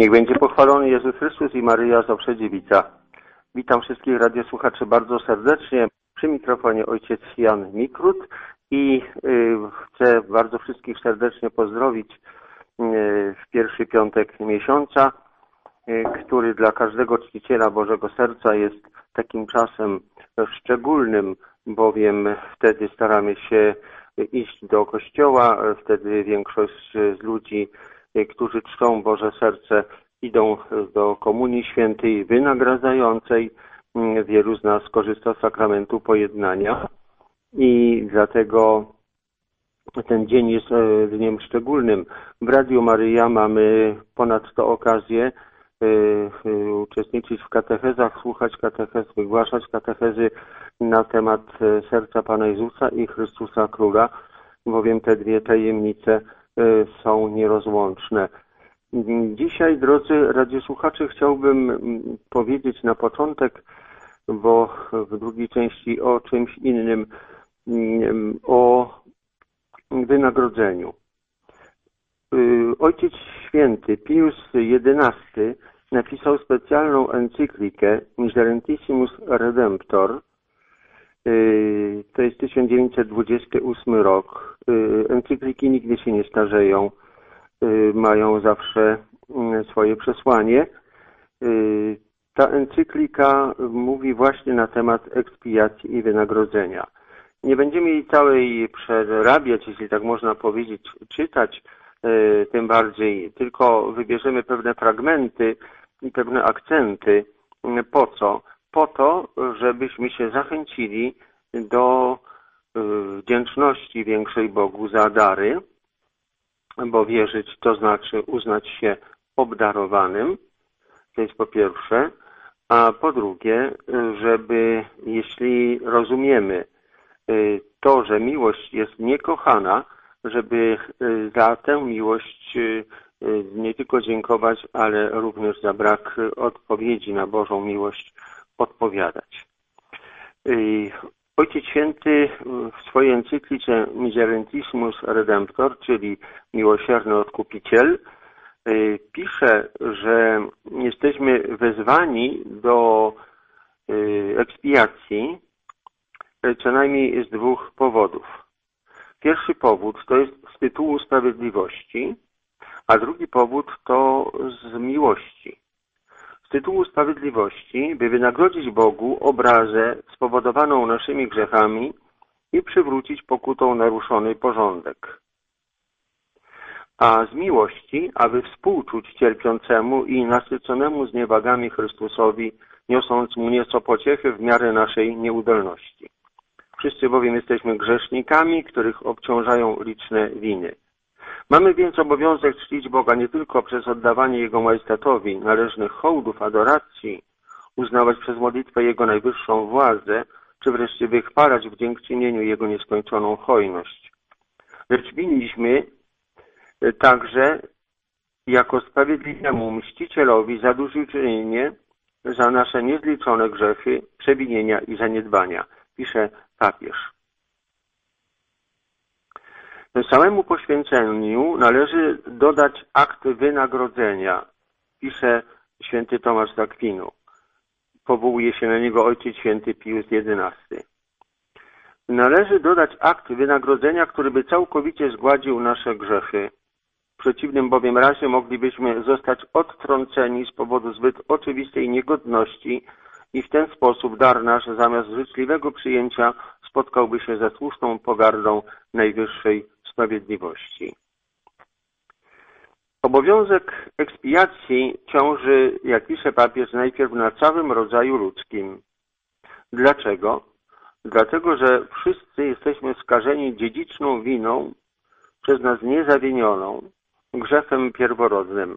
Niech będzie pochwalony Jezus Chrystus i Maryja zawsze dziewica. Witam wszystkich radiosłuchaczy bardzo serdecznie. Przy mikrofonie ojciec Jan Mikrut i chcę bardzo wszystkich serdecznie pozdrowić w pierwszy piątek miesiąca, który dla każdego czciciela Bożego Serca jest takim czasem szczególnym, bowiem wtedy staramy się iść do kościoła, wtedy większość z ludzi, którzy czczą Boże Serce, idą do Komunii Świętej wynagradzającej. Wielu z nas korzysta z sakramentu pojednania i dlatego ten dzień jest dniem szczególnym. W Radiu Maryja mamy ponadto okazję uczestniczyć w katechezach, słuchać katechez, wygłaszać katechezy na temat serca Pana Jezusa i Chrystusa Króla, bowiem te dwie tajemnice są nierozłączne. Dzisiaj, drodzy radiosłuchacze, chciałbym powiedzieć na początek, bo w drugiej części o czymś innym, o wynagrodzeniu. Ojciec Święty Pius XI napisał specjalną encyklikę Miserentissimus Redemptor. To jest 1928 rok. Encykliki nigdy się nie starzeją. Mają zawsze swoje przesłanie. Ta encyklika mówi właśnie na temat ekspiacji i wynagrodzenia. Nie będziemy jej całej przerabiać, jeśli tak można powiedzieć, czytać, tym bardziej, tylko wybierzemy pewne fragmenty i pewne akcenty. Po co? Po to, żebyśmy się zachęcili do wdzięczności większej Bogu za dary, bo wierzyć to znaczy uznać się obdarowanym, to jest po pierwsze, a po drugie, żeby jeśli rozumiemy to, że miłość jest niekochana, żeby za tę miłość nie tylko dziękować, ale również za brak odpowiedzi na Bożą miłość odpowiadać. Ojciec Święty w swojej encyklice Miserentissimus Redemptor, czyli Miłosierny Odkupiciel, pisze, że jesteśmy wezwani do ekspiacji co najmniej z dwóch powodów. Pierwszy powód to jest z tytułu sprawiedliwości, a drugi powód to z miłości. Z tytułu sprawiedliwości, by wynagrodzić Bogu obrazę spowodowaną naszymi grzechami i przywrócić pokutą naruszony porządek. A z miłości, aby współczuć cierpiącemu i nasyconemu zniewagami Chrystusowi, niosąc Mu nieco pociechy w miarę naszej nieudolności. Wszyscy bowiem jesteśmy grzesznikami, których obciążają liczne winy. Mamy więc obowiązek czcić Boga nie tylko przez oddawanie Jego majestatowi należnych hołdów, adoracji, uznawać przez modlitwę Jego najwyższą władzę, czy wreszcie wychwalać w dziękczynieniu Jego nieskończoną hojność. Lecz winniśmy także jako sprawiedliwemu mścicielowi zadośćuczynienie za nasze niezliczone grzechy, przewinienia i zaniedbania, pisze papież. Samemu poświęceniu należy dodać akt wynagrodzenia, pisze święty Tomasz z Akwinu. Powołuje się na niego ojciec święty Pius XI. Należy dodać akt wynagrodzenia, który by całkowicie zgładził nasze grzechy. W przeciwnym bowiem razie moglibyśmy zostać odtrąceni z powodu zbyt oczywistej niegodności i w ten sposób dar nasz zamiast życzliwego przyjęcia spotkałby się ze słuszną pogardą najwyższej sprawiedliwości. Obowiązek ekspiacji ciąży, jak pisze papież, najpierw na całym rodzaju ludzkim. Dlaczego? Dlatego, że wszyscy jesteśmy skażeni dziedziczną winą, przez nas niezawinioną, grzechem pierworodnym.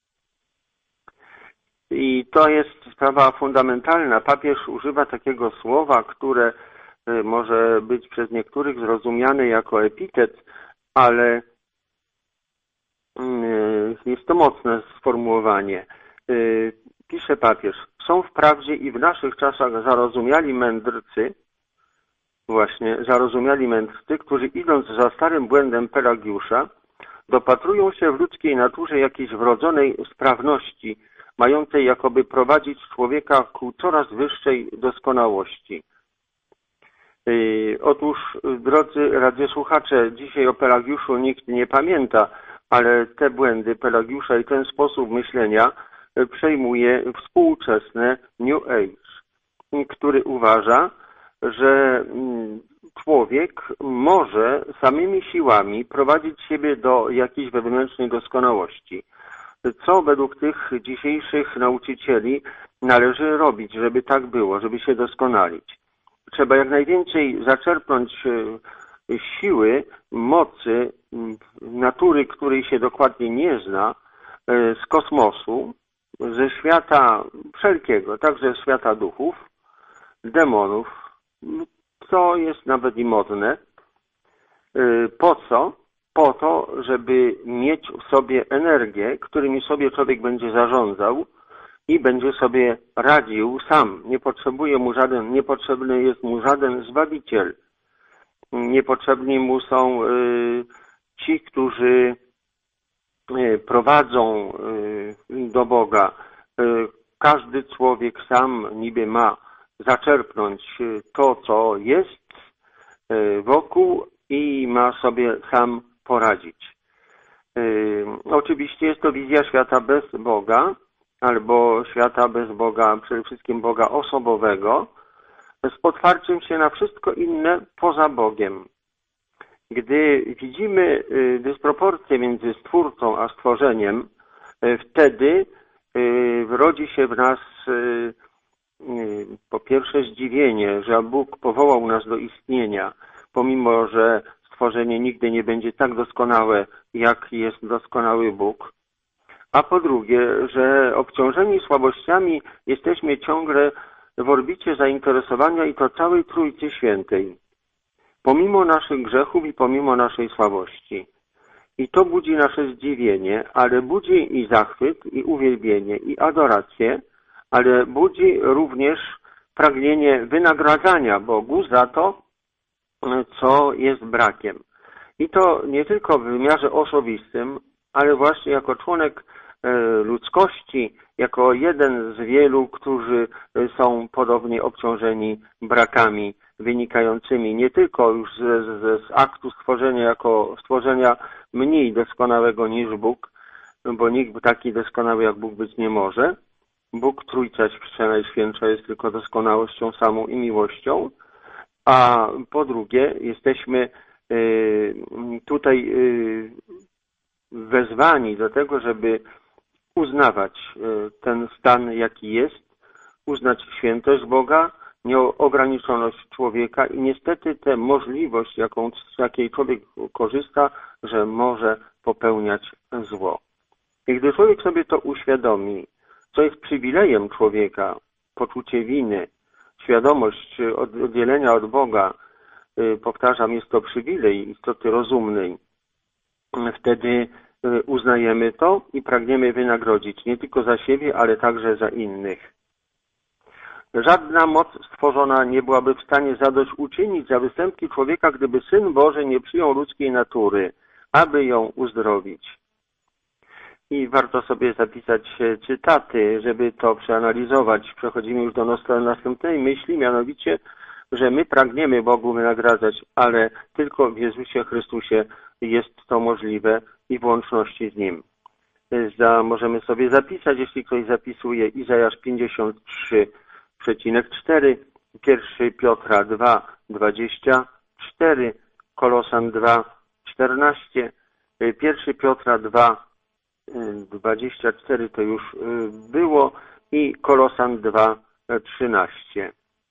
I to jest sprawa fundamentalna. Papież używa takiego słowa, które może być przez niektórych zrozumiane jako epitet, ale jest to mocne sformułowanie. Pisze papież, są wprawdzie i w naszych czasach zarozumiali mędrcy, którzy idąc za starym błędem Pelagiusza, dopatrują się w ludzkiej naturze jakiejś wrodzonej sprawności, mającej jakoby prowadzić człowieka ku coraz wyższej doskonałości. Otóż, drodzy radiosłuchacze, dzisiaj o Pelagiuszu nikt nie pamięta, ale te błędy Pelagiusza i ten sposób myślenia przejmuje współczesne New Age, który uważa, że człowiek może samymi siłami prowadzić siebie do jakiejś wewnętrznej doskonałości. Co według tych dzisiejszych nauczycieli należy robić, żeby tak było, żeby się doskonalić? Trzeba jak najwięcej zaczerpnąć siły, mocy, natury, której się dokładnie nie zna, z kosmosu, ze świata wszelkiego, także ze świata duchów, demonów, co jest nawet i modne. Po co? Po to, żeby mieć w sobie energię, którymi sobie człowiek będzie zarządzał i będzie sobie radził sam. Niepotrzebny jest mu żaden zbawiciel. Niepotrzebni mu są ci, którzy prowadzą do Boga. Każdy człowiek sam niby ma zaczerpnąć to, co jest wokół i ma sobie sam poradzić. Oczywiście jest to wizja świata bez Boga, albo świata bez Boga, przede wszystkim Boga osobowego, z otwarciem się na wszystko inne poza Bogiem. Gdy widzimy dysproporcję między Stwórcą a stworzeniem, wtedy rodzi się w nas po pierwsze zdziwienie, że Bóg powołał nas do istnienia, pomimo że stworzenie nigdy nie będzie tak doskonałe, jak jest doskonały Bóg. A po drugie, że obciążeni słabościami jesteśmy ciągle w orbicie zainteresowania i to całej Trójcy Świętej, pomimo naszych grzechów i pomimo naszej słabości. I to budzi nasze zdziwienie, ale budzi i zachwyt, i uwielbienie, i adorację, ale budzi również pragnienie wynagradzania Bogu za to, co jest brakiem. I to nie tylko w wymiarze osobistym, ale właśnie jako członek ludzkości, jako jeden z wielu, którzy są podobnie obciążeni brakami wynikającymi nie tylko już z aktu stworzenia jako stworzenia mniej doskonałego niż Bóg, bo nikt taki doskonały jak Bóg być nie może. Bóg, Trójca Najświętsza jest tylko doskonałością samą i miłością, a po drugie jesteśmy tutaj wezwani do tego, żeby uznawać ten stan, jaki jest, uznać świętość Boga, nieograniczoność człowieka i niestety tę możliwość, jakiej człowiek korzysta, że może popełniać zło. I gdy człowiek sobie to uświadomi, co jest przywilejem człowieka, poczucie winy, świadomość oddzielenia od Boga, powtarzam, jest to przywilej istoty rozumnej, wtedy uznajemy to i pragniemy wynagrodzić nie tylko za siebie, ale także za innych. Żadna moc stworzona nie byłaby w stanie zadośćuczynić za występki człowieka, gdyby Syn Boży nie przyjął ludzkiej natury, aby ją uzdrowić. I warto sobie zapisać cytaty, żeby to przeanalizować. Przechodzimy już do następnej myśli, mianowicie, że my pragniemy Bogu wynagradzać, ale tylko w Jezusie Chrystusie jest to możliwe i w łączności z Nim. Możemy sobie zapisać, jeśli ktoś zapisuje, Izajasz 53,4, 1 Piotra 2,24, Kolosan 2,14, 1 Piotra 2,24 to już było i Kolosan 2,13.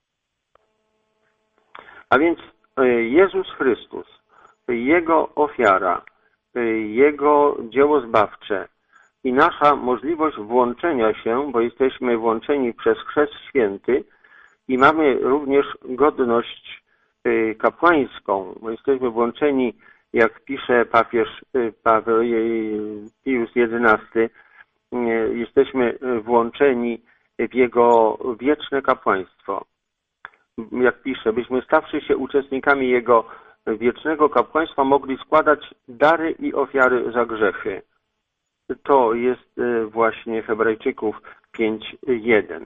A więc Jezus Chrystus, Jego ofiara, Jego dzieło zbawcze i nasza możliwość włączenia się, bo jesteśmy włączeni przez Chrzest Święty i mamy również godność kapłańską, bo jesteśmy włączeni, jak pisze papież Pius XI, jesteśmy włączeni w Jego wieczne kapłaństwo. Jak pisze, byśmy stawszy się uczestnikami Jego wiecznego kapłaństwa mogli składać dary i ofiary za grzechy. To jest właśnie Hebrajczyków 5:1.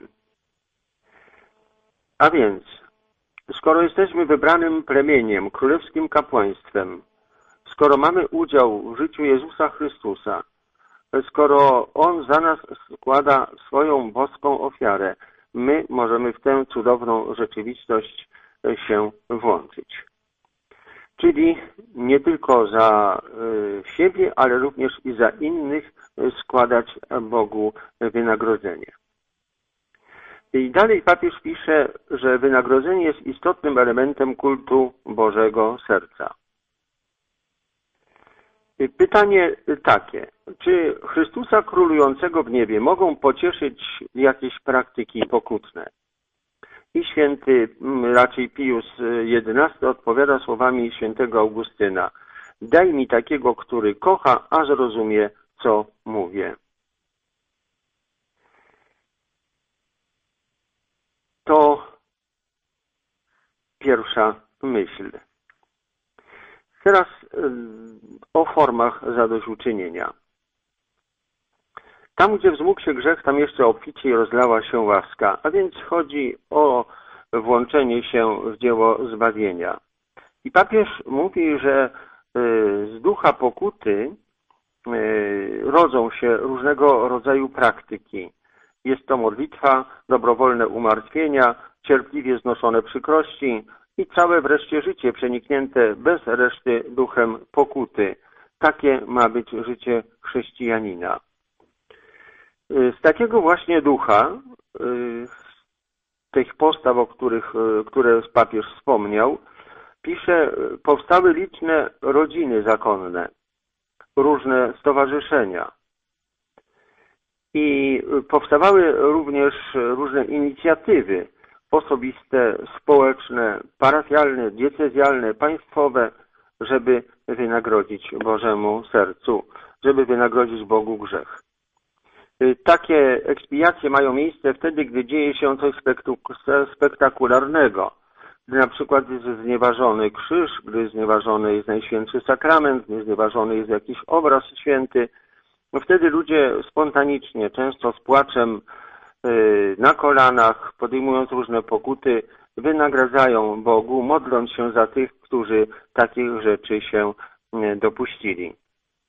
A więc, skoro jesteśmy wybranym plemieniem, królewskim kapłaństwem, skoro mamy udział w życiu Jezusa Chrystusa, skoro On za nas składa swoją boską ofiarę, my możemy w tę cudowną rzeczywistość się włączyć. Czyli nie tylko za siebie, ale również i za innych składać Bogu wynagrodzenie. I dalej papież pisze, że wynagrodzenie jest istotnym elementem kultu Bożego Serca. Pytanie takie, czy Chrystusa królującego w niebie mogą pocieszyć jakieś praktyki pokutne? I święty, raczej Pius XI odpowiada słowami świętego Augustyna: daj mi takiego, który kocha, a zrozumie, co mówię. To pierwsza myśl. Teraz o formach zadośćuczynienia. Tam, gdzie wzmógł się grzech, tam jeszcze obficie rozlała się łaska, a więc chodzi o włączenie się w dzieło zbawienia. I papież mówi, że z ducha pokuty rodzą się różnego rodzaju praktyki. Jest to modlitwa, dobrowolne umartwienia, cierpliwie znoszone przykrości i całe wreszcie życie przeniknięte bez reszty duchem pokuty. Takie ma być życie chrześcijanina. Z takiego właśnie ducha, tych postaw, które papież wspomniał, pisze, powstały liczne rodziny zakonne, różne stowarzyszenia. I powstawały również różne inicjatywy osobiste, społeczne, parafialne, diecezjalne, państwowe, żeby wynagrodzić Bożemu sercu, żeby wynagrodzić Bogu grzech. Takie ekspiacje mają miejsce wtedy, gdy dzieje się coś spektakularnego. Gdy na przykład jest znieważony krzyż, gdy znieważony jest Najświętszy Sakrament, gdy znieważony jest jakiś obraz święty, wtedy ludzie spontanicznie, często z płaczem na kolanach, podejmując różne pokuty, wynagradzają Bogu, modląc się za tych, którzy takich rzeczy się dopuścili.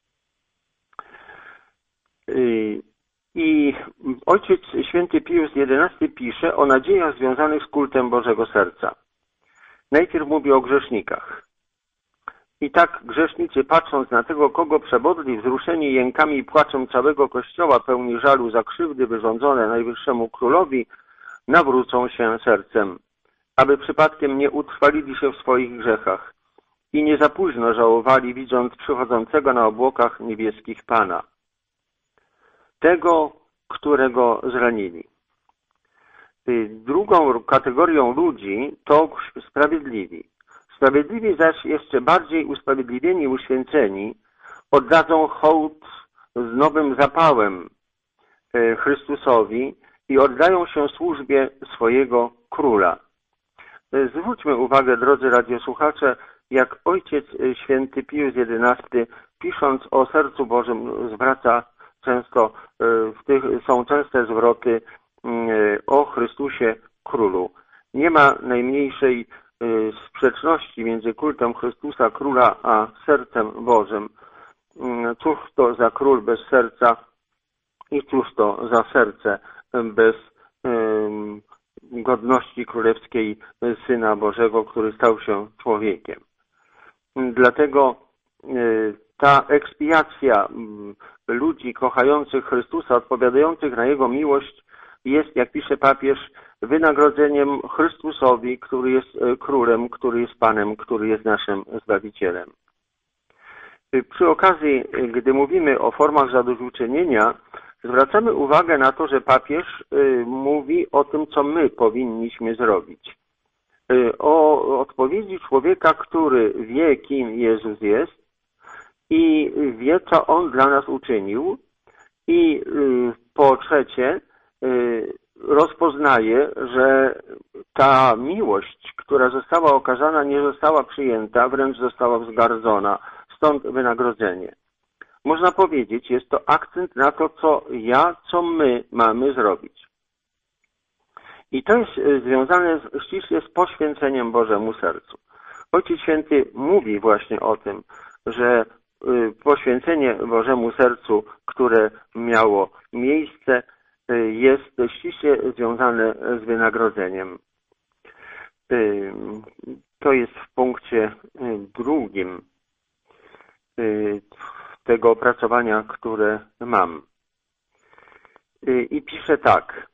I ojciec święty Pius XI pisze o nadziejach związanych z kultem Bożego Serca. Najpierw mówi o grzesznikach. I tak grzesznicy, patrząc na tego, kogo przebodli, wzruszeni jękami i płaczem całego Kościoła, pełni żalu za krzywdy wyrządzone Najwyższemu Królowi, nawrócą się sercem, aby przypadkiem nie utrwalili się w swoich grzechach i nie za późno żałowali, widząc przychodzącego na obłokach niebieskich Pana, tego, którego zranili. Drugą kategorią ludzi to sprawiedliwi. Sprawiedliwi zaś jeszcze bardziej usprawiedliwieni i uświęceni oddadzą hołd z nowym zapałem Chrystusowi i oddają się służbie swojego Króla. Zwróćmy uwagę, drodzy radiosłuchacze, jak ojciec święty Pius XI, pisząc o sercu Bożym, zwraca często, są częste zwroty o Chrystusie Królu. Nie ma najmniejszej sprzeczności między kultem Chrystusa Króla a sercem Bożym. Cóż to za król bez serca i cóż to za serce bez godności królewskiej Syna Bożego, który stał się człowiekiem. Dlatego ta ekspiacja ludzi kochających Chrystusa, odpowiadających na Jego miłość, jest, jak pisze papież, wynagrodzeniem Chrystusowi, który jest Królem, który jest Panem, który jest naszym Zbawicielem. Przy okazji, gdy mówimy o formach zadośćuczynienia, zwracamy uwagę na to, że papież mówi o tym, co my powinniśmy zrobić. O odpowiedzi człowieka, który wie, kim Jezus jest i wie, co On dla nas uczynił, i po trzecie rozpoznaje, że ta miłość, która została okazana, nie została przyjęta, wręcz została wzgardzona. Stąd wynagrodzenie. Można powiedzieć, jest to akcent na to, co my mamy zrobić. I to jest związane ściśle z poświęceniem Bożemu Sercu. Ojciec Święty mówi właśnie o tym, że poświęcenie Bożemu Sercu, które miało miejsce, jest ściśle związane z wynagrodzeniem. To jest w punkcie 2 tego opracowania, które mam. I pisze tak.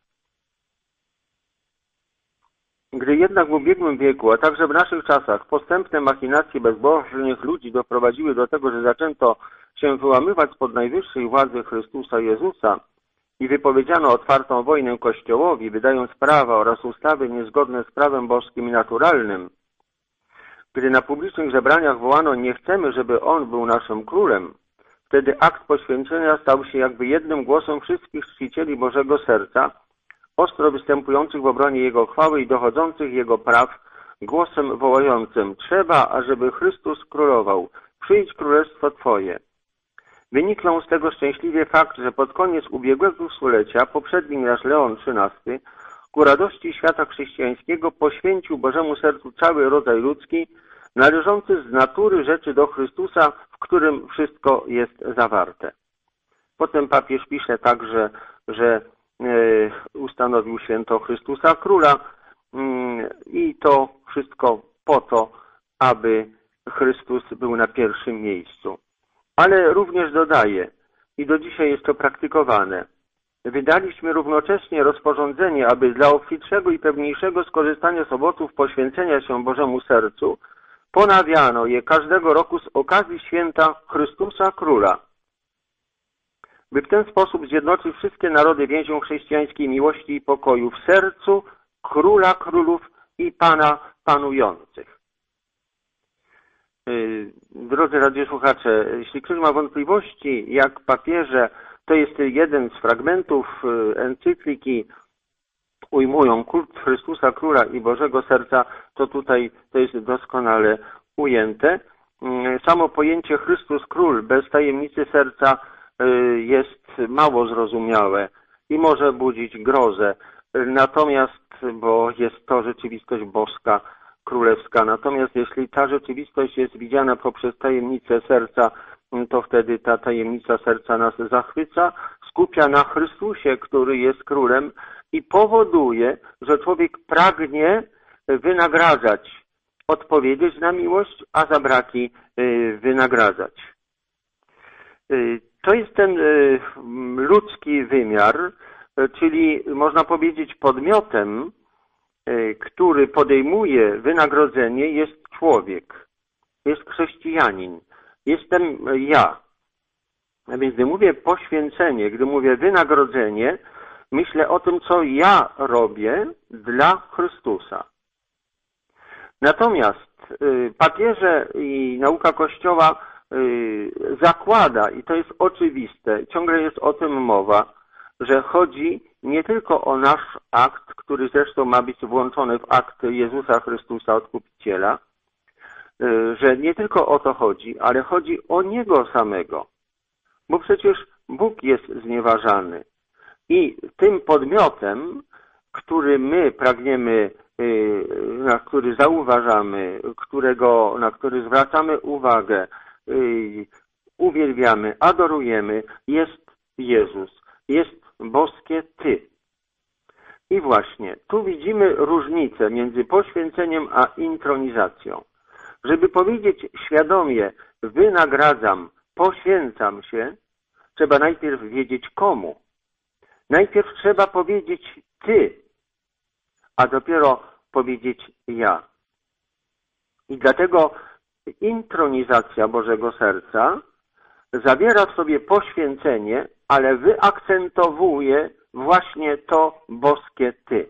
Gdy jednak w ubiegłym wieku, a także w naszych czasach postępne machinacje bezbożnych ludzi doprowadziły do tego, że zaczęto się wyłamywać spod najwyższej władzy Chrystusa Jezusa i wypowiedziano otwartą wojnę Kościołowi, wydając prawa oraz ustawy niezgodne z prawem boskim i naturalnym, gdy na publicznych zebraniach wołano: nie chcemy, żeby On był naszym królem, wtedy akt poświęcenia stał się jakby jednym głosem wszystkich czcicieli Bożego Serca, ostro występujących w obronie Jego chwały i dochodzących Jego praw, głosem wołającym: trzeba, ażeby Chrystus królował, przyjdź królestwo Twoje. Wyniknął z tego szczęśliwie fakt, że pod koniec ubiegłego stulecia poprzedni nasz Leon XIII ku radości świata chrześcijańskiego poświęcił Bożemu Sercu cały rodzaj ludzki, należący z natury rzeczy do Chrystusa, w którym wszystko jest zawarte. Potem papież pisze także, że ustanowił święto Chrystusa Króla i to wszystko po to, aby Chrystus był na pierwszym miejscu. Ale również dodaje, i do dzisiaj jest to praktykowane, wydaliśmy równocześnie rozporządzenie, aby dla obfitszego i pewniejszego skorzystania z owoców poświęcenia się Bożemu Sercu ponawiano je każdego roku z okazji święta Chrystusa Króla, by w ten sposób zjednoczyć wszystkie narody więzią chrześcijańskiej miłości i pokoju w sercu Króla Królów i Pana Panujących. Drodzy radiosłuchacze, jeśli ktoś ma wątpliwości, jak papieże, to jest jeden z fragmentów encykliki, ujmują kult Chrystusa Króla i Bożego Serca, to tutaj to jest doskonale ujęte. Samo pojęcie Chrystus Król bez tajemnicy serca jest mało zrozumiałe i może budzić grozę. Natomiast, bo jest to rzeczywistość boska, królewska. Natomiast jeśli ta rzeczywistość jest widziana poprzez tajemnicę serca, to wtedy ta tajemnica serca nas zachwyca, skupia na Chrystusie, który jest królem i powoduje, że człowiek pragnie wynagradzać, odpowiedzieć na miłość, a za braki wynagradzać. To jest ten ludzki wymiar, czyli można powiedzieć podmiotem, który podejmuje wynagrodzenie, jest człowiek, jest chrześcijanin, jestem ja. A więc gdy mówię poświęcenie, gdy mówię wynagrodzenie, myślę o tym, co ja robię dla Chrystusa. Natomiast papieże i nauka Kościoła zakłada, i to jest oczywiste, ciągle jest o tym mowa, że chodzi nie tylko o nasz akt, który zresztą ma być włączony w akt Jezusa Chrystusa, Odkupiciela, że nie tylko o to chodzi, ale chodzi o Niego samego. Bo przecież Bóg jest znieważany. I tym podmiotem, który my pragniemy, na który zauważamy, na który zwracamy uwagę, uwielbiamy, adorujemy, jest Jezus, jest boskie Ty. I właśnie tu widzimy różnicę między poświęceniem a intronizacją. Żeby powiedzieć świadomie wynagradzam, poświęcam się, trzeba najpierw wiedzieć komu. Najpierw trzeba powiedzieć Ty, a dopiero powiedzieć ja. I dlatego intronizacja Bożego Serca zawiera w sobie poświęcenie, ale wyakcentowuje właśnie to boskie Ty.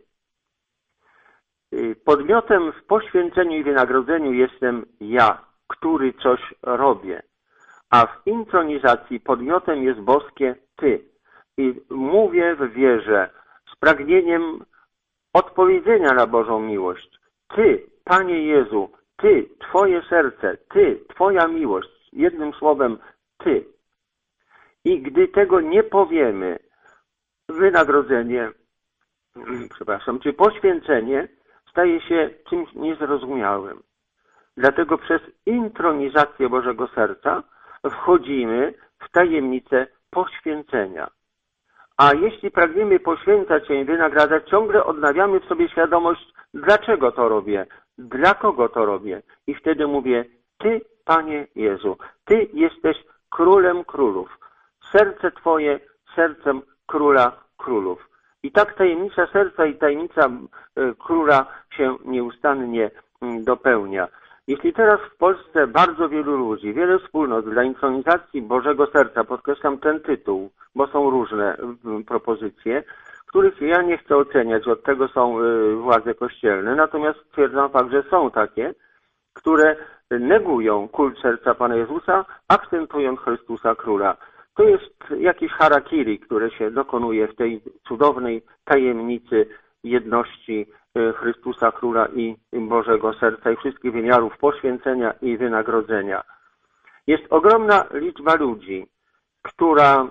Podmiotem w poświęceniu i wynagrodzeniu jestem ja, który coś robię, a w intronizacji podmiotem jest boskie Ty. I mówię w wierze, z pragnieniem odpowiedzenia na Bożą miłość. Ty, Panie Jezu, Ty, Twoje serce, Ty, Twoja miłość, jednym słowem Ty. I gdy tego nie powiemy, wynagrodzenie, czy poświęcenie staje się czymś niezrozumiałym. Dlatego przez intronizację Bożego Serca wchodzimy w tajemnicę poświęcenia. A jeśli pragniemy poświęcać się i wynagradzać, ciągle odnawiamy w sobie świadomość, dlaczego to robię, dla kogo to robię. I wtedy mówię, Ty, Panie Jezu, Ty jesteś Królem Królów. Serce Twoje sercem Króla Królów. I tak tajemnica serca i tajemnica Króla się nieustannie dopełnia. Jeśli teraz w Polsce bardzo wielu ludzi, wiele wspólnot dla intronizacji Bożego Serca, podkreślam ten tytuł, bo są różne propozycje, których ja nie chcę oceniać, od tego są władze kościelne, natomiast stwierdzam fakt, że są takie, które negują kult serca Pana Jezusa, akcentując Chrystusa Króla. To jest jakiś harakiri, które się dokonuje w tej cudownej tajemnicy jedności Chrystusa Króla i Bożego Serca i wszystkich wymiarów poświęcenia i wynagrodzenia. Jest ogromna liczba ludzi, która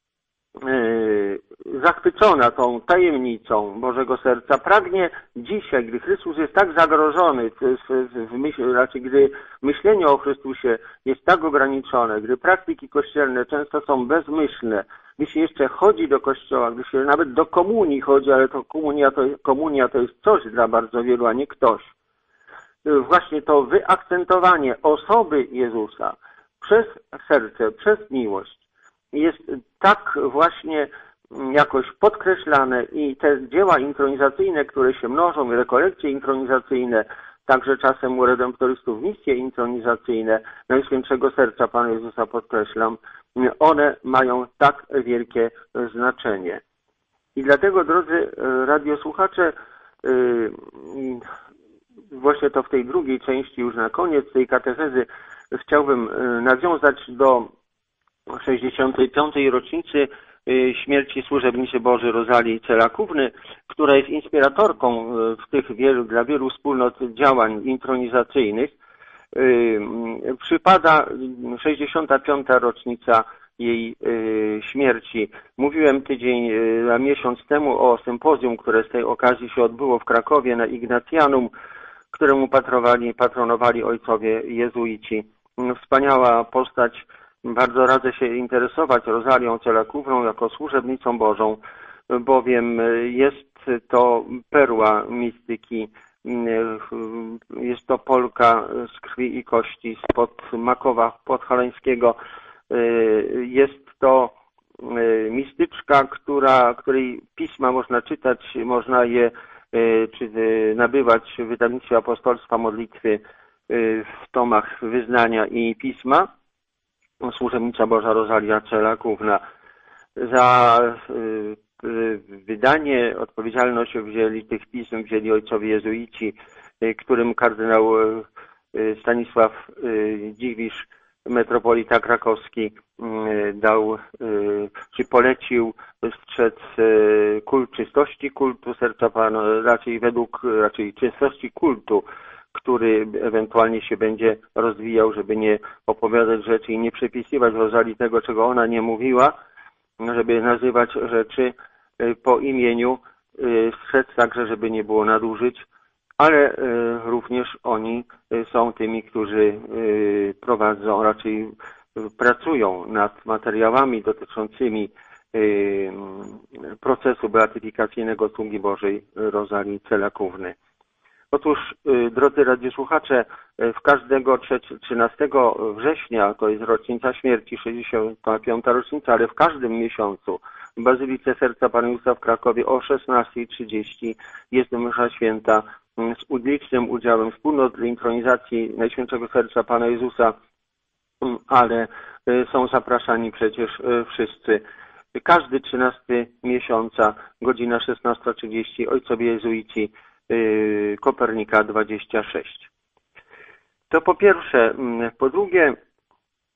zachwycona tą tajemnicą Bożego Serca pragnie dzisiaj, gdy Chrystus jest tak zagrożony, gdy myślenie o Chrystusie jest tak ograniczone, gdy praktyki kościelne często są bezmyślne, gdy się jeszcze chodzi do kościoła, gdy się nawet do komunii chodzi, ale to komunia to jest coś dla bardzo wielu, a nie ktoś. Właśnie to wyakcentowanie osoby Jezusa przez serce, przez miłość jest tak właśnie jakoś podkreślane i te dzieła intronizacyjne, które się mnożą, rekolekcje intronizacyjne, także czasem u redemptorystów misje intronizacyjne Najświętszego Serca Pana Jezusa, podkreślam, one mają tak wielkie znaczenie. I dlatego, drodzy radiosłuchacze, właśnie to w tej drugiej części, już na koniec tej katechezy, chciałbym nawiązać do 65. rocznicy śmierci służebnicy Bożej Rozalii Celakówny, która jest inspiratorką w tych dla wielu wspólnot działań intronizacyjnych. Przypada 65. rocznica jej śmierci. Mówiłem miesiąc temu o sympozjum, które z tej okazji się odbyło w Krakowie na Ignatianum, któremu patronowali ojcowie jezuici. Wspaniała postać. Bardzo radzę się interesować Rozalią Celakówną jako służebnicą Bożą, bowiem jest to perła mistyki, jest to Polka z krwi i kości, spod Makowa podhalańskiego. Jest to mistyczka, której pisma można czytać, można je nabywać w wydawnictwie Apostolstwa Modlitwy w tomach Wyznania i Pisma. Służebnica Boża Rozalia Celakówna. Za wydanie odpowiedzialność tych pism wzięli ojcowie jezuici, którym kardynał Stanisław Dziwisz, metropolita krakowski, polecił strzec czystości kultu serca Pana, raczej czystości kultu, który ewentualnie się będzie rozwijał, żeby nie opowiadać rzeczy i nie przepisywać Rozalii tego, czego ona nie mówiła, żeby nazywać rzeczy po imieniu, strzec także, żeby nie było nadużyć, ale również oni są tymi, którzy prowadzą, raczej pracują nad materiałami dotyczącymi procesu beatyfikacyjnego sługi Bożej Rozalii Celakówny. Otóż, drodzy radiosłuchacze, w każdego 13 września, to jest rocznica śmierci, 65. rocznica, ale w każdym miesiącu w Bazylice Serca Pana Jezusa w Krakowie o 16:30 jest msza święta z licznym udziałem wspólnot intronizacji Najświętszego Serca Pana Jezusa, ale są zapraszani przecież wszyscy. Każdy 13 miesiąca, godzina 16:30, ojcowie jezuici Kopernika 26. To po pierwsze. Po drugie,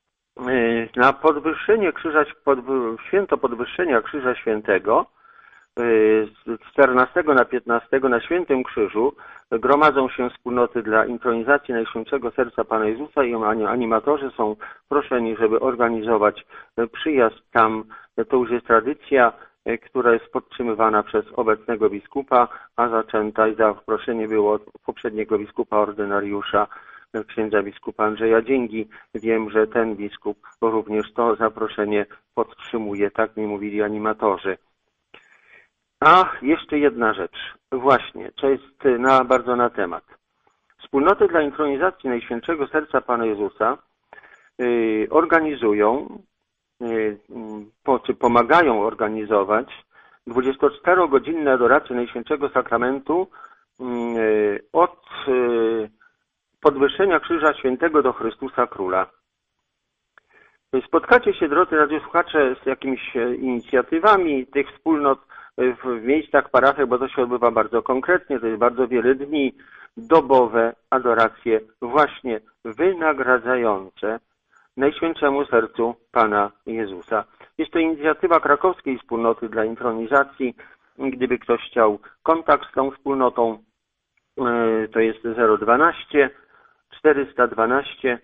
na podwyższenie święto podwyższenia Krzyża Świętego z 14 na 15 na Świętym Krzyżu gromadzą się wspólnoty dla intronizacji Najświętszego Serca Pana Jezusa i animatorzy są proszeni, żeby organizować przyjazd tam. To już jest tradycja, która jest podtrzymywana przez obecnego biskupa, a zaczęta i zaproszenie było od poprzedniego biskupa ordynariusza, księdza biskupa Andrzeja Dzięgi. Wiem, że ten biskup również to zaproszenie podtrzymuje, tak mi mówili animatorzy. A jeszcze jedna rzecz, właśnie, co jest bardzo na temat. Wspólnoty dla intronizacji Najświętszego Serca Pana Jezusa organizują, czy pomagają organizować 24-godzinne adoracje Najświętszego Sakramentu od podwyższenia Krzyża Świętego do Chrystusa Króla. Spotkacie się, drodzy radiosłuchacze, z jakimiś inicjatywami tych wspólnot w miejscach, parafiach, bo to się odbywa bardzo konkretnie, to jest bardzo wiele dni, dobowe adoracje właśnie wynagradzające Najświętszemu Sercu Pana Jezusa. Jest to inicjatywa krakowskiej wspólnoty dla intronizacji. Gdyby ktoś chciał kontakt z tą wspólnotą, to jest 012 412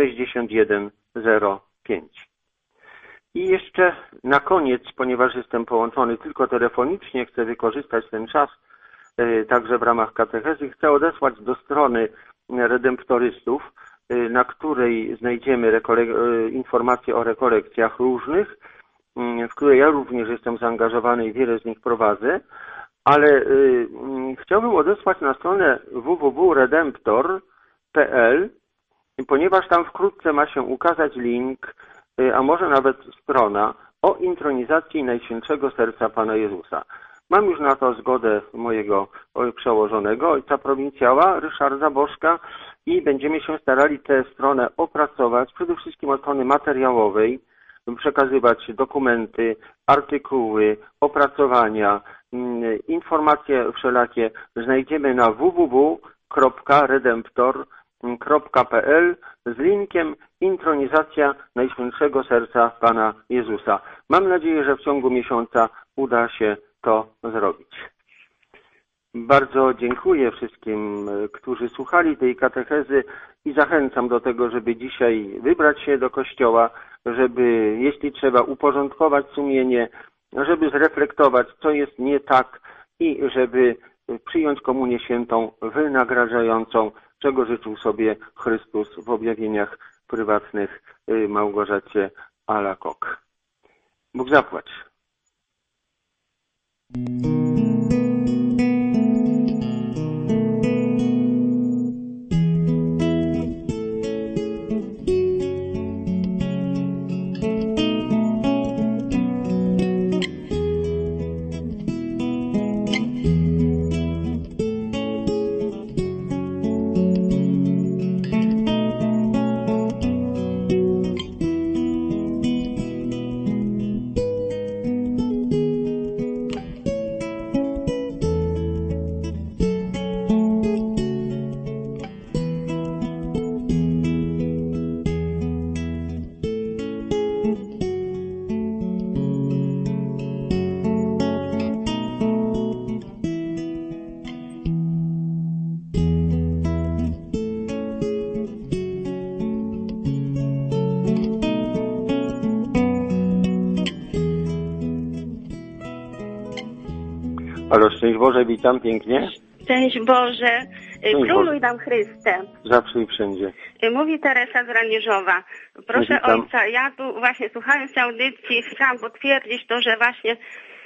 6105. I jeszcze na koniec, ponieważ jestem połączony tylko telefonicznie, chcę wykorzystać ten czas także w ramach katechezy, chcę odesłać do strony redemptorystów, na której znajdziemy informacje o rekolekcjach różnych, w które ja również jestem zaangażowany i wiele z nich prowadzę, ale chciałbym odesłać na stronę www.redemptor.pl, ponieważ tam wkrótce ma się ukazać link, a może nawet strona o intronizacji Najświętszego Serca Pana Jezusa. Mam już na to zgodę mojego przełożonego, ojca prowincjała Ryszarda Bożka i będziemy się starali tę stronę opracować, przede wszystkim od strony materiałowej, przekazywać dokumenty, artykuły, opracowania, informacje wszelakie znajdziemy na www.redemptor.pl z linkiem intronizacja Najświętszego Serca Pana Jezusa. Mam nadzieję, że w ciągu miesiąca uda się to zrobić. Bardzo dziękuję wszystkim, którzy słuchali tej katechezy i zachęcam do tego, żeby dzisiaj wybrać się do kościoła, żeby, jeśli trzeba, uporządkować sumienie, żeby zreflektować, co jest nie tak i żeby przyjąć komunię świętą wynagradzającą, czego życzył sobie Chrystus w objawieniach prywatnych Małgorzacie Alakok. Bóg zapłać. Halo, szczęść Boże, witam pięknie. Szczęść Boże, króluj nam Chryste. Zawsze i wszędzie. Mówi Teresa z Ranieżowa. Proszę Witam. ojca, ja tu właśnie słuchając tej audycji chciałam potwierdzić to, że właśnie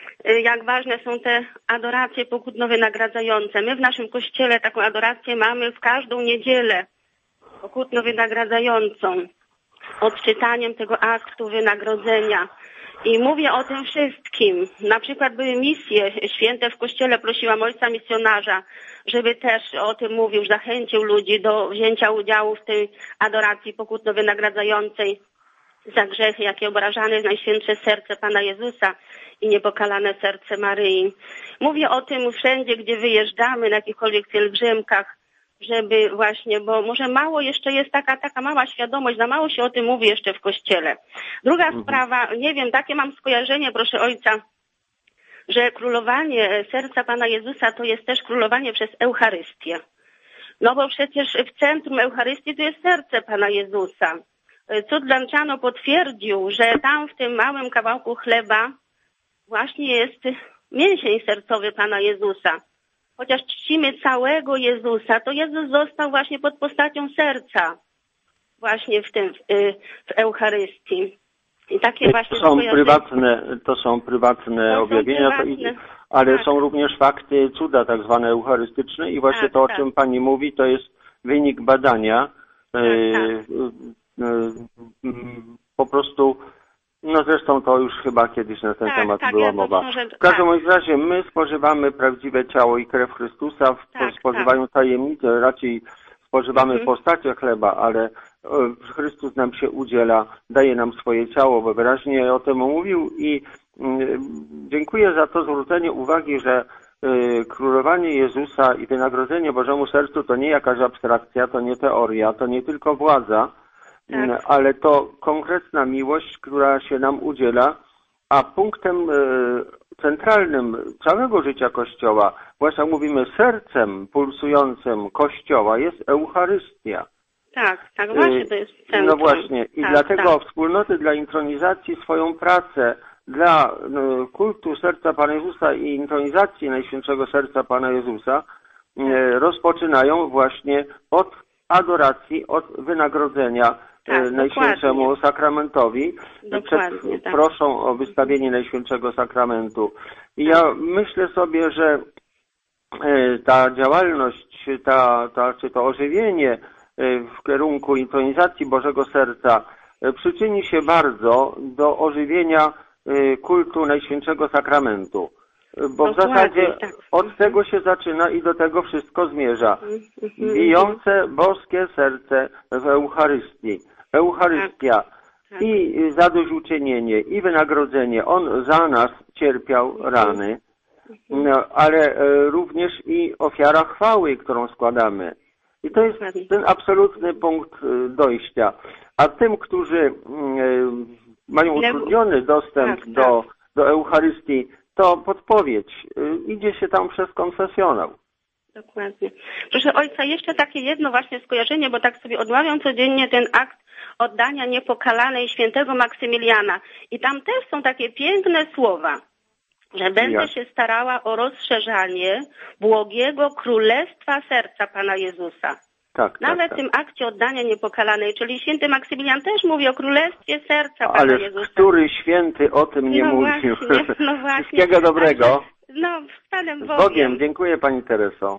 jak ważne są te adoracje pokutno wynagradzające. My w naszym kościele taką adorację mamy w każdą niedzielę pokutno wynagradzającą, odczytaniem tego aktu wynagrodzenia. I mówię o tym wszystkim. Na przykład były misje święte w kościele, prosiłam ojca misjonarza, żeby też o tym mówił, zachęcił ludzi do wzięcia udziału w tej adoracji pokutno wynagradzającej za grzechy, jakie obrażane jest Najświętsze Serce Pana Jezusa i niepokalane serce Maryi. Mówię o tym wszędzie, gdzie wyjeżdżamy, na jakichkolwiek pielgrzymkach, żeby właśnie, bo może mało jeszcze jest taka mała świadomość, za mało się o tym mówi jeszcze w kościele. Druga sprawa, nie wiem, takie mam skojarzenie, proszę ojca, że królowanie serca Pana Jezusa to jest też królowanie przez Eucharystię. No bo przecież w centrum Eucharystii to jest serce Pana Jezusa. Cud Lanciano potwierdził, że tam w tym małym kawałku chleba właśnie jest mięsień sercowy Pana Jezusa. Chociaż czcimy całego Jezusa, to Jezus został właśnie pod postacią serca właśnie w Eucharystii. I takie właśnie to są prywatne objawienia, ale tak. Są również fakty cuda tak zwane eucharystyczne i właśnie tak, to, o czym Pani mówi, to jest wynik badania. Po prostu, no zresztą to już chyba kiedyś na ten temat była mowa. W każdym razie my spożywamy prawdziwe ciało i krew Chrystusa, spożywając tajemnicę, raczej spożywamy w postaci chleba, ale Chrystus nam się udziela, daje nam swoje ciało, bo wyraźnie o tym mówił i dziękuję za to zwrócenie uwagi, że królowanie Jezusa i wynagrodzenie Bożemu Sercu to nie jakaś abstrakcja, to nie teoria, to nie tylko władza, ale to konkretna miłość, która się nam udziela, a punktem centralnym całego życia Kościoła, właśnie mówimy sercem pulsującym Kościoła, jest Eucharystia. Tak, właśnie to jest centrum. No właśnie i dlatego wspólnoty dla intronizacji swoją pracę dla kultu serca Pana Jezusa i intronizacji Najświętszego Serca Pana Jezusa rozpoczynają właśnie od adoracji, od wynagrodzenia Najświętszemu Sakramentowi. Proszą o wystawienie Najświętszego Sakramentu. I ja myślę sobie, że ta działalność, czy to ożywienie w kierunku intronizacji Bożego Serca przyczyni się bardzo do ożywienia kultu Najświętszego Sakramentu. Bo w zasadzie od tego się zaczyna i do tego wszystko zmierza. Bijące boskie serce w Eucharystii. Eucharystia i zadośćuczynienie, i wynagrodzenie. On za nas cierpiał rany, ale również i ofiara chwały, którą składamy. I to jest ten absolutny punkt dojścia. A tym, którzy mają utrudniony dostęp do Eucharystii, to podpowiedź. Idzie się tam przez konfesjonał. Dokładnie. Proszę Ojca, jeszcze takie jedno właśnie skojarzenie, bo tak sobie odmawiam codziennie ten akt oddania niepokalanej świętego Maksymiliana. I tam też są takie piękne słowa, że będę się starała o rozszerzanie błogiego królestwa serca Pana Jezusa. Nawet w tym akcie oddania niepokalanej, czyli święty Maksymilian też mówi o królestwie serca Pana Jezusa. Ale który święty o tym nie mówił? Właśnie. Wszystkiego dobrego. Z Panem Bogiem. Z Bogiem. Dziękuję Pani Tereso.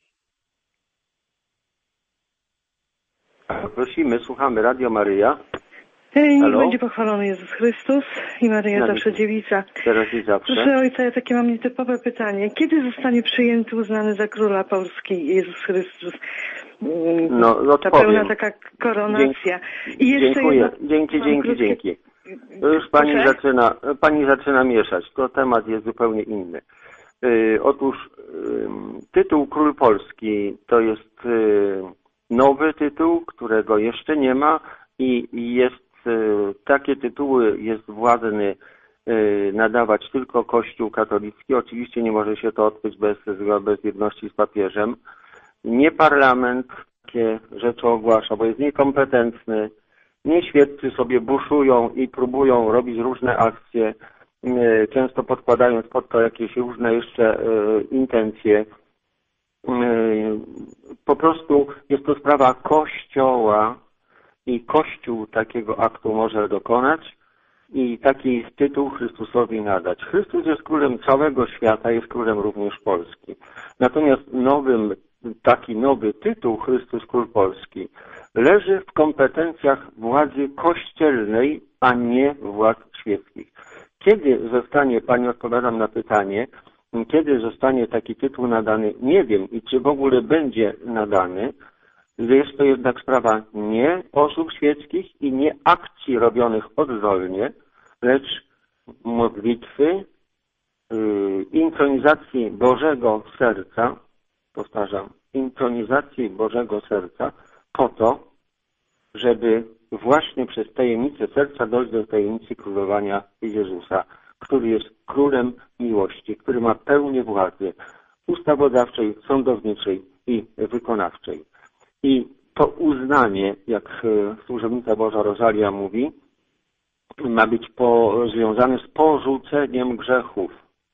Prosimy, słuchamy. Radio Maryja. Niech będzie pochwalony Jezus Chrystus i Maryja zawsze dziewica. Teraz i zawsze. Proszę Ojca, ja takie mam nietypowe pytanie. Kiedy zostanie przyjęty, uznany za króla Polski Jezus Chrystus? Ta pełna taka koronacja. I jeszcze dziękuję. Dzięki. Już Pani zaczyna mieszać. To temat jest zupełnie inny. Otóż tytuł Król Polski to jest nowy tytuł, którego jeszcze nie ma i takie tytuły jest władny nadawać tylko Kościół katolicki. Oczywiście nie może się to odbyć bez jedności z papieżem. Nie parlament takie rzeczy ogłasza, bo jest niekompetentny. Nie świeccy sobie buszują i próbują robić różne akcje, często podkładając pod to jakieś różne jeszcze intencje. Po prostu jest to sprawa Kościoła i Kościół takiego aktu może dokonać i taki tytuł Chrystusowi nadać. Chrystus jest królem całego świata, jest królem również Polski. Natomiast taki nowy tytuł Chrystus Król Polski leży w kompetencjach władzy kościelnej, a nie władz świeckich. Kiedy zostanie, Pani, odpowiadam na pytanie, kiedy zostanie taki tytuł nadany, nie wiem i czy w ogóle będzie nadany. Jest to jednak sprawa nie osób świeckich i nie akcji robionych oddolnie, lecz modlitwy, intronizacji Bożego Serca, powtarzam, intronizacji Bożego Serca po to, żeby właśnie przez tajemnicę serca dojść do tajemnicy królowania Jezusa. który jest królem miłości, który ma pełnię władzy ustawodawczej, sądowniczej i wykonawczej. I to uznanie, jak służebnica Boża Rosalia mówi, ma być związane z porzuceniem grzechów.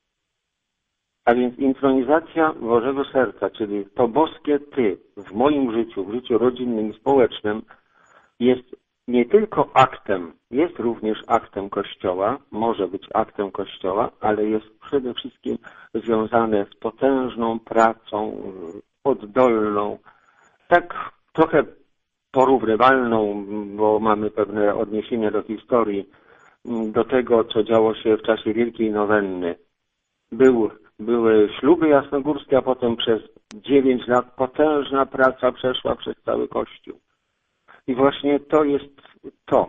A więc intronizacja Bożego Serca, czyli to boskie Ty w moim życiu, w życiu rodzinnym i społecznym jest nie tylko aktem, jest również aktem Kościoła, może być aktem Kościoła, ale jest przede wszystkim związane z potężną pracą oddolną, tak trochę porównywalną, bo mamy pewne odniesienia do historii, do tego, co działo się w czasie Wielkiej Nowenny. Były śluby jasnogórskie, a potem przez 9 lat potężna praca przeszła przez cały Kościół. I właśnie to jest to,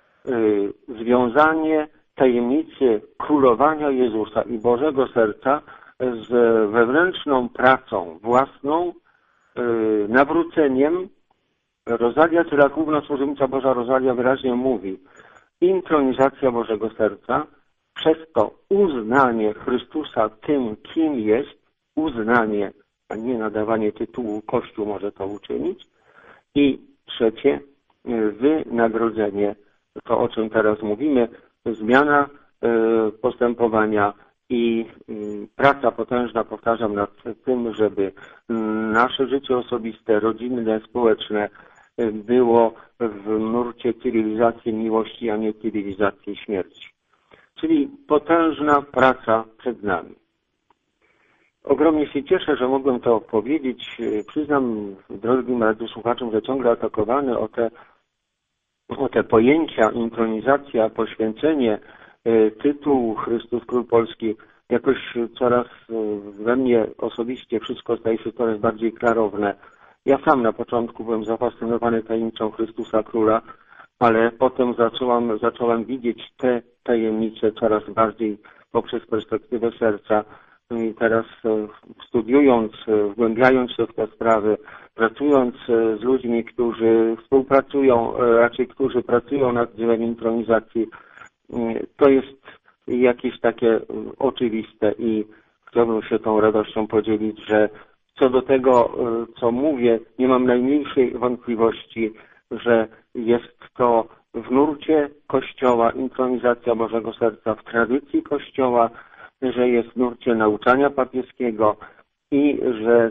związanie tajemnicy królowania Jezusa i Bożego Serca z wewnętrzną pracą własną, nawróceniem. Rosalia Syrakówna, służebnica Boża Rosalia wyraźnie mówi, intronizacja Bożego Serca, przez to uznanie Chrystusa tym, kim jest, uznanie, a nie nadawanie tytułu, Kościół może to uczynić. I trzecie, wynagrodzenie, to o czym teraz mówimy, zmiana postępowania i praca potężna, powtarzam, nad tym, żeby nasze życie osobiste, rodzinne, społeczne było w nurcie cywilizacji miłości, a nie cywilizacji śmierci. Czyli potężna praca przed nami. Ogromnie się cieszę, że mogłem to powiedzieć. Przyznam drogim radiosłuchaczom, że ciągle atakowany o te pojęcia, intronizacja, poświęcenie, tytuł Chrystus Król Polski, jakoś coraz we mnie osobiście wszystko staje się coraz bardziej klarowne. Ja sam na początku byłem zafascynowany tajemnicą Chrystusa Króla, ale potem zacząłem widzieć te tajemnice coraz bardziej poprzez perspektywę serca. I teraz studiując, wgłębiając się w te sprawy, pracując z ludźmi, którzy współpracują, raczej którzy pracują nad dziełem intronizacji, to jest jakieś takie oczywiste i chciałbym się tą radością podzielić, że co do tego, co mówię, nie mam najmniejszej wątpliwości, że jest to w nurcie Kościoła intronizacja Bożego Serca, w tradycji Kościoła, że jest w nurcie nauczania papieskiego i że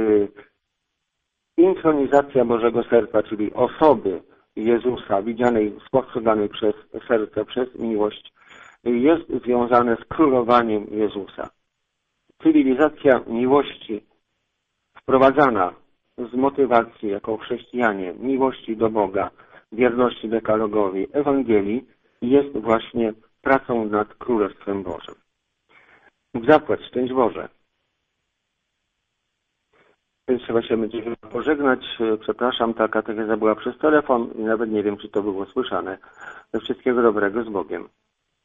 intronizacja Bożego Serca, czyli osoby Jezusa, widzianej, spostrzeganej przez serce, przez miłość, jest związane z królowaniem Jezusa. Cywilizacja miłości wprowadzana z motywacji jako chrześcijanie, miłości do Boga, wierności dekalogowi, Ewangelii, jest właśnie pracą nad Królestwem Bożym. Zapłać, szczęść Boże. Więc trzeba się będzie pożegnać. Przepraszam, ta katecheza była przez telefon i nawet nie wiem, czy to było słyszane. Wszystkiego dobrego, z Bogiem.